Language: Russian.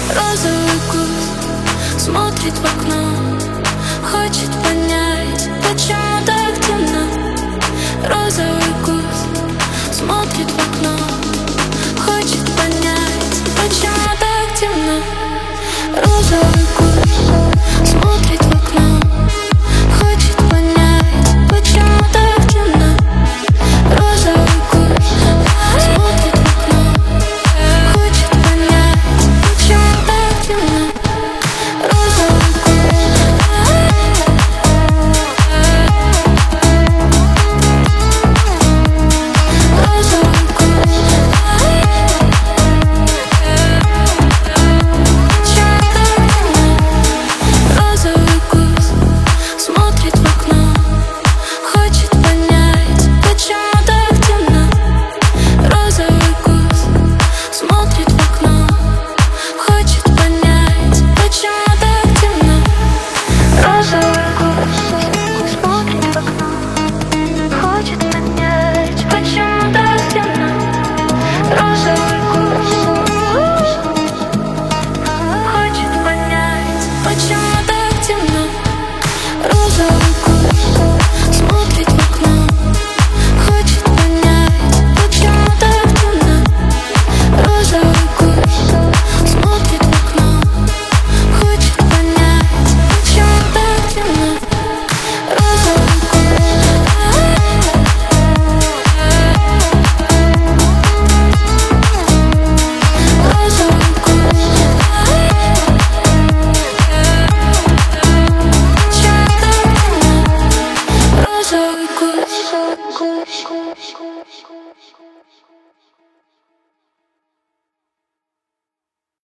Розовый куст смотрит в окно, хочет понять, почему так темно. Розовый куст смотрит в окно, хочет понять, почему так темно. Розовый куст смотрит в окно.